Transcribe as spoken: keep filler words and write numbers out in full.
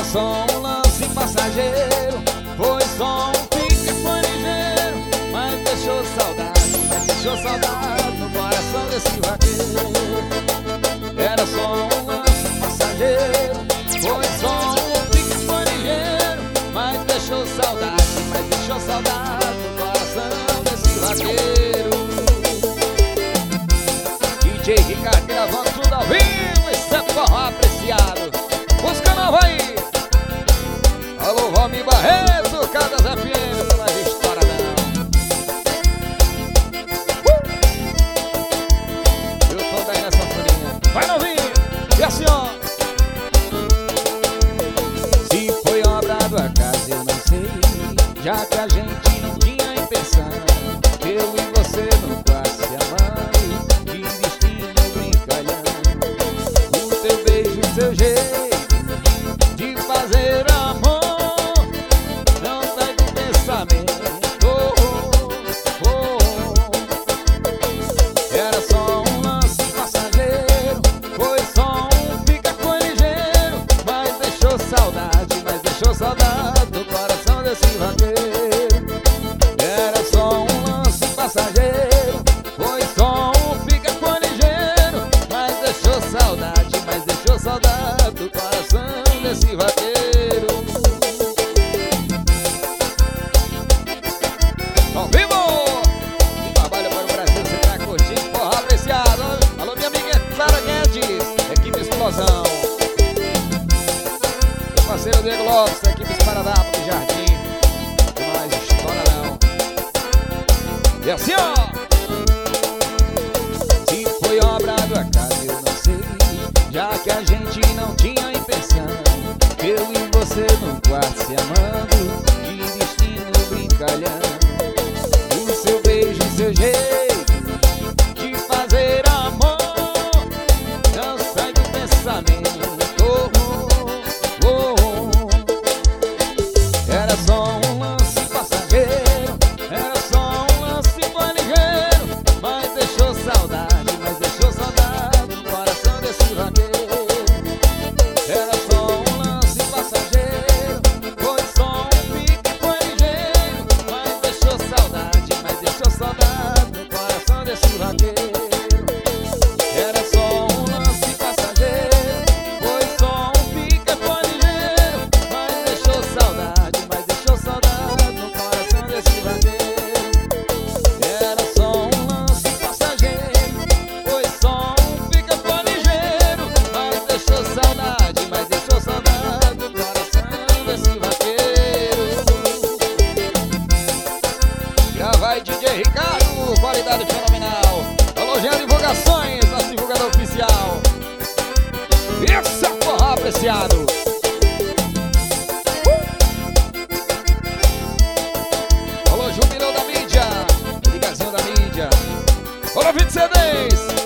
só um lance passageiro, foi só um pique, foi ligeiro, mas deixou saudade, mas deixou saudade no coração desse vaqueiro. Era só um lance passageiro, foi só um pique, foi ligeiro, mas deixou saudade, mas deixou saudade no coração desse vaqueiro. D J Ricardo gravando tudo ao vivo, esse é forró apreciado. Busca nova aí. Alô, Valmir Barreto, Caldas F M, não mais história não. uh! Eu tô daí nessa folhinha. Vai novinho, e assim ó. Se foi obra do acaso eu não sei, já que a gente não tinha intenção, eu e você no quarto se amando, de destino brincalhando. O teu beijo, o seu jeito de fazer amor não sai do pensamento. Oh, oh, oh. Era só um lance passageiro, foi só um fica com ligeiro, mas deixou saudade, mas deixou saudade do coração desse vaqueiro. Era só um lance passageiro, foi só um fica com ligeiro, mas deixou saudade, mas deixou saudade do coração desse vaqueiro. Ao vivo! Que trabalho para o Brasil, você tá curtindo, porra apreciado. Alô, minha amiga Clara Guedes, equipe Explosão. Meu parceiro Diego Lopes, equipe Esparadapa do Jardim. Não mais história não. E assim ó. Se foi obra do acaso eu não sei, já que a gente não tinha intenção, eu e você no quarto se amando, de destino brincalhando. O seu beijo, o seu jeito de fazer amor não sai do pensamento. Oh, oh, oh. Era só um lance passageiro, era só um lance foi ligeiro, mas deixou saudade, mas deixou saudade no coração desse vaqueiro. Era só um lance passageiro, foi só um pique, foi ligeiro, mas deixou saudade, mas deixou saudade no coração desse vaqueiro. Era só um lance passageiro, foi só um pique, foi ligeiro, mas deixou saudade, mas deixou saudade no coração desse vaqueiro. Era só um lance passageiro, foi só um pique, foi ligeiro, mas deixou saudade, mas deixou saudade no coração desse vaqueiro. Já vai D J Ricardo, qualidade fenomenal. Alô, Jean Divulgações, nosso divulgador oficial. Esse é forró apreciado. Uh! Alô, Jubileu da mídia, ligazinho da mídia. Alô, vinte C Ds.